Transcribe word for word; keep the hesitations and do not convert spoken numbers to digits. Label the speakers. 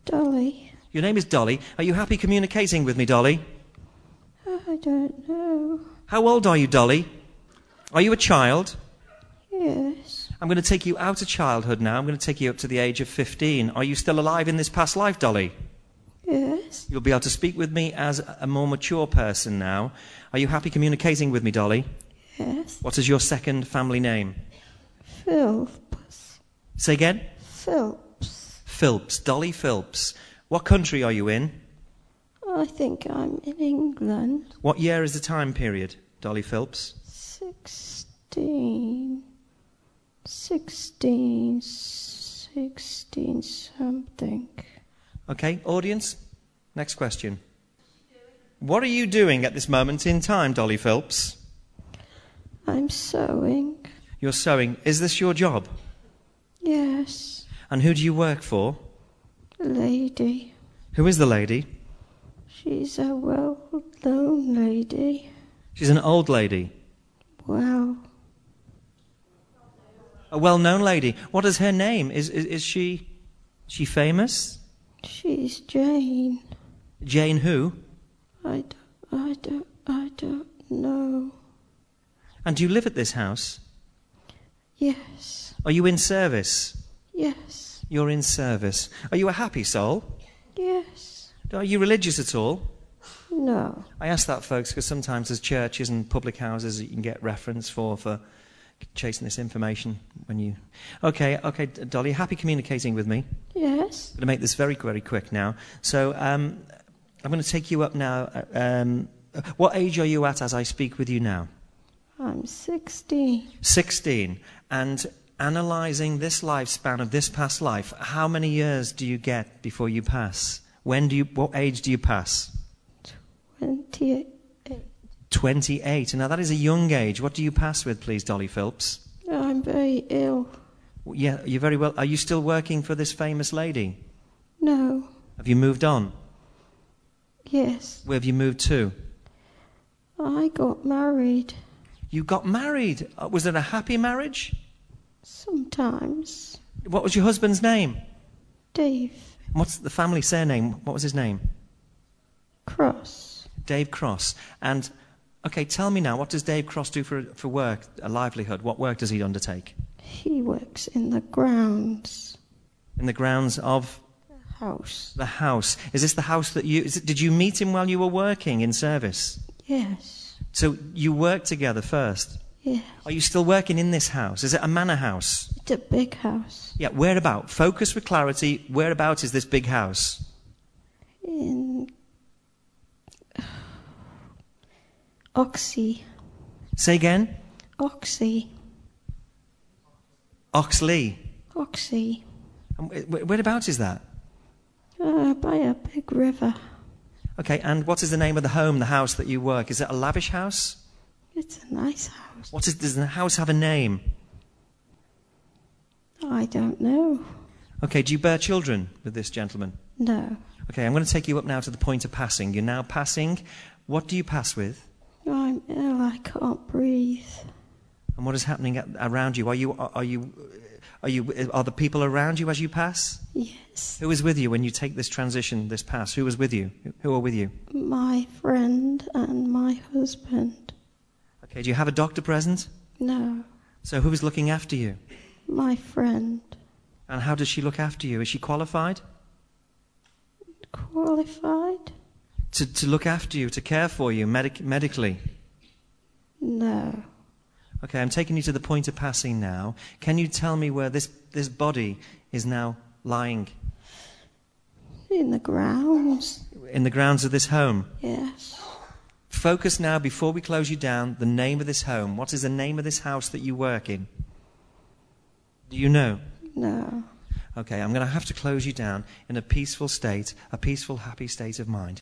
Speaker 1: Dolly.
Speaker 2: Your name is Dolly. Are you happy communicating with me, Dolly?
Speaker 1: I don't know.
Speaker 2: How old are you, Dolly? Are you a child?
Speaker 1: Yes.
Speaker 2: I'm going to take you out of childhood now. I'm going to take you up to the age of fifteen. Are you still alive in this past life, Dolly?
Speaker 1: Yes.
Speaker 2: You'll be able to speak with me as a more mature person now. Are you happy communicating with me, Dolly?
Speaker 1: Yes.
Speaker 2: What is your second family name?
Speaker 1: Philps.
Speaker 2: Say again?
Speaker 1: Philps.
Speaker 2: Philps. Dolly Philps. What country are you in?
Speaker 1: I think I'm in England.
Speaker 2: What year is the time period, Dolly Philps?
Speaker 1: Sixteen. Sixteen. Sixteen something.
Speaker 2: Okay, audience, next question. What are you doing at this moment in time, Dolly Philps?
Speaker 1: I'm sewing.
Speaker 2: You're sewing. Is this your job?
Speaker 1: Yes.
Speaker 2: And who do you work for?
Speaker 1: Lady.
Speaker 2: Who is the lady?
Speaker 1: She's a well-known lady.
Speaker 2: She's an old lady.
Speaker 1: Well.
Speaker 2: A well-known lady. What is her name? Is, is, is she, she famous?
Speaker 1: She's Jane.
Speaker 2: Jane who?
Speaker 1: I don't, I don't, I don't know.
Speaker 2: And do you live at this house?
Speaker 1: Yes.
Speaker 2: Are you in service?
Speaker 1: Yes.
Speaker 2: You're in service. Are you a happy soul?
Speaker 1: Yes.
Speaker 2: Are you religious at all?
Speaker 1: No.
Speaker 2: I ask that, folks, because sometimes there's churches and public houses that you can get reference for, for chasing this information when you... Okay, okay, Dolly, happy communicating with me?
Speaker 1: Yes.
Speaker 2: I'm going to make this very, very quick now. So, um, I'm going to take you up now. Um, what age are you at as I speak with you now?
Speaker 1: I'm sixteen.
Speaker 2: sixteen. And analysing this lifespan of this past life, how many years do you get before you pass? When do you, what age do you pass?
Speaker 1: Twenty-eight.
Speaker 2: twenty-eight. Now that is a young age. What do you pass with, please, Dolly Philps?
Speaker 1: I'm very ill.
Speaker 2: Yeah, you're very well. Are you still working for this famous lady?
Speaker 1: No.
Speaker 2: Have you moved on?
Speaker 1: Yes.
Speaker 2: Where have you moved to?
Speaker 1: I got married.
Speaker 2: You got married. Uh, Was it a happy marriage?
Speaker 1: Sometimes.
Speaker 2: What was your husband's name?
Speaker 1: Dave.
Speaker 2: What's the family surname? What was his name?
Speaker 1: Cross.
Speaker 2: Dave Cross. And, okay, tell me now, what does Dave Cross do for, for work, a livelihood? What work does he undertake?
Speaker 1: He works in the grounds.
Speaker 2: In the grounds of?
Speaker 1: The house.
Speaker 2: The house. Is this the house that you... Is it, did you meet him while you were working in service?
Speaker 1: Yes.
Speaker 2: So you worked together first?
Speaker 1: Yes.
Speaker 2: Are you still working in this house? Is it a manor house?
Speaker 1: It's a big house.
Speaker 2: Yeah, whereabout? Focus with clarity. Whereabout is this big house?
Speaker 1: In Oxley.
Speaker 2: Say again?
Speaker 1: Oxley.
Speaker 2: Oxley.
Speaker 1: Oxley.
Speaker 2: And wh- whereabouts is that?
Speaker 1: Uh, by a big river.
Speaker 2: Okay, and what is the name of the home, the house that you work? Is it a lavish house?
Speaker 1: It's a nice house.
Speaker 2: What is, does the house have a name?
Speaker 1: I don't know.
Speaker 2: Okay, do you bear children with this gentleman?
Speaker 1: No.
Speaker 2: Okay, I'm going to take you up now to the point of passing. You're now passing. What do you pass with?
Speaker 1: I'm ill. I can't breathe.
Speaker 2: And what is happening at, around you? Are you, are you, are you, are the people around you as you pass?
Speaker 1: Yes.
Speaker 2: Who is with you when you take this transition, this pass? Who is with you? Who are with you?
Speaker 1: My friend and my husband.
Speaker 2: Okay, do you have a doctor present?
Speaker 1: No.
Speaker 2: So who is looking after you?
Speaker 1: My friend.
Speaker 2: And how does she look after you? Is she qualified?
Speaker 1: Qualified?
Speaker 2: To, to look after you, to care for you medic- medically?
Speaker 1: No.
Speaker 2: Okay, I'm taking you to the point of passing now. Can you tell me where this, this body is now lying?
Speaker 1: In the grounds.
Speaker 2: In the grounds of this home?
Speaker 1: Yes.
Speaker 2: Focus now, before we close you down, the name of this home. What is the name of this house that you work in? Do you know?
Speaker 1: No.
Speaker 2: Okay, I'm going to have to close you down in a peaceful state, a peaceful, happy state of mind.